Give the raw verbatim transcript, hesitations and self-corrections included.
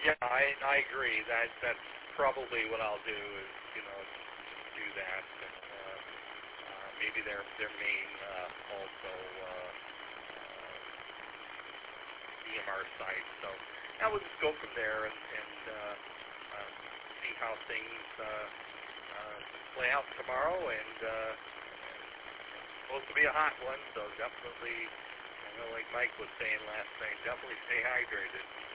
Yeah, I I agree. That that's probably what I'll do is you know do that, and uh, uh, maybe their their main uh, also uh, uh, E M R site. So I will just go from there and and uh, uh, see how things uh, uh, play out tomorrow. And uh, it's supposed to be a hot one, so definitely. I know, like Mike was saying last night, definitely stay hydrated.